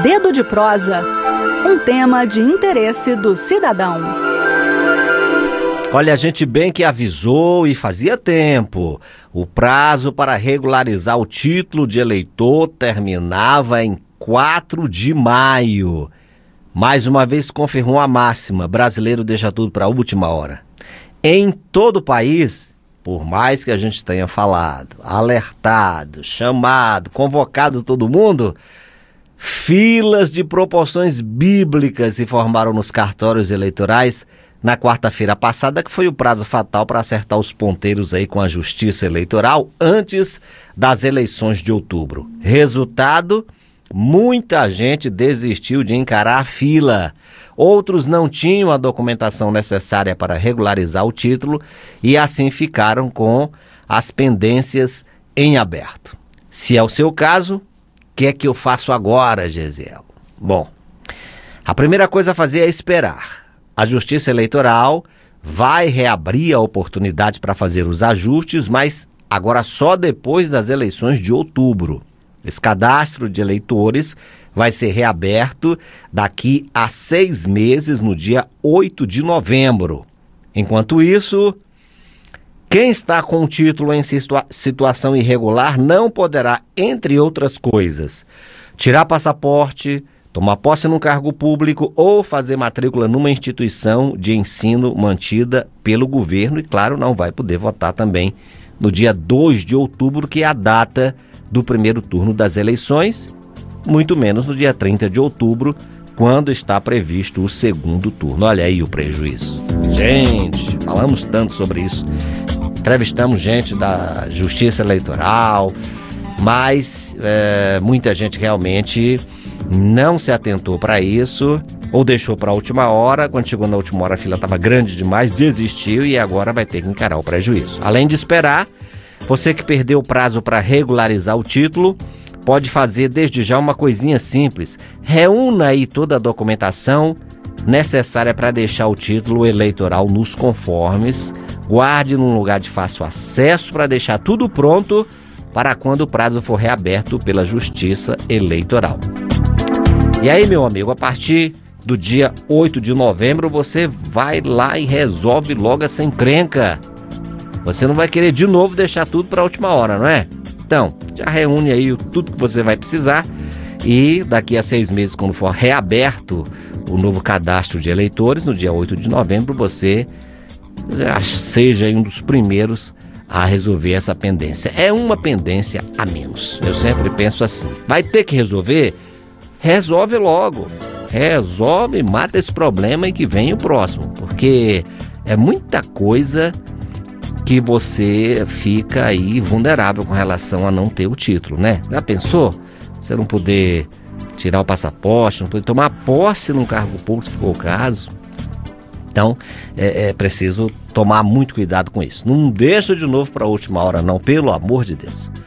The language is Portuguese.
Dedo de Prosa, um tema de interesse do cidadão. Olha, a gente bem que avisou e fazia tempo. O prazo para regularizar o título de eleitor terminava em 4 de maio. Mais uma vez confirmou a máxima: brasileiro deixa tudo para a última hora. Em todo o país, por mais que a gente tenha falado, alertado, chamado, convocado todo mundo, filas de proporções bíblicas se formaram nos cartórios eleitorais na quarta-feira passada, que foi o prazo fatal para acertar os ponteiros aí com a Justiça Eleitoral antes das eleições de outubro. Resultado: muita gente desistiu de encarar a fila. Outros não tinham a documentação necessária para regularizar o título e assim ficaram com as pendências em aberto. Se é o seu caso, o que é que eu faço agora, Gesiel? Bom, a primeira coisa a fazer é esperar. A Justiça Eleitoral vai reabrir a oportunidade para fazer os ajustes, mas agora só depois das eleições de outubro. Esse cadastro de eleitores vai ser reaberto daqui a 6 meses, no dia 8 de novembro. Enquanto isso, quem está com o título em situação irregular não poderá, entre outras coisas, tirar passaporte, tomar posse num cargo público ou fazer matrícula numa instituição de ensino mantida pelo governo e, claro, não vai poder votar também no dia 2 de outubro, que é a data do primeiro turno das eleições, muito menos no dia 30 de outubro, quando está previsto o segundo turno. Olha aí o prejuízo. Gente, falamos tanto sobre isso. Entrevistamos gente da Justiça Eleitoral, mas muita gente realmente não se atentou para isso ou deixou para a última hora. Quando chegou na última hora a fila estava grande demais, desistiu e agora vai ter que encarar o prejuízo. Além de esperar, você que perdeu o prazo para regularizar o título pode fazer desde já uma coisinha simples. Reúna aí toda a documentação necessária para deixar o título eleitoral nos conformes. Guarde num lugar de fácil acesso para deixar tudo pronto para quando o prazo for reaberto pela Justiça Eleitoral. E aí, meu amigo, a partir do dia 8 de novembro, você vai lá e resolve logo essa encrenca. Você não vai querer de novo deixar tudo para a última hora, não é? Então, já reúne aí tudo que você vai precisar e daqui a 6 meses, quando for reaberto o novo cadastro de eleitores, no dia 8 de novembro, você já seja um dos primeiros a resolver essa pendência. É uma pendência a menos. Eu sempre penso assim: vai ter que resolver? Resolve logo. Resolve, mata esse problema e que vem o próximo. Porque é muita coisa que você fica aí vulnerável com relação a não ter o título, né? Já pensou? Você não poder tirar o passaporte, não poder tomar posse num cargo público, se for o caso. Então, é preciso tomar muito cuidado com isso. Não deixa de novo para a última hora, não, pelo amor de Deus.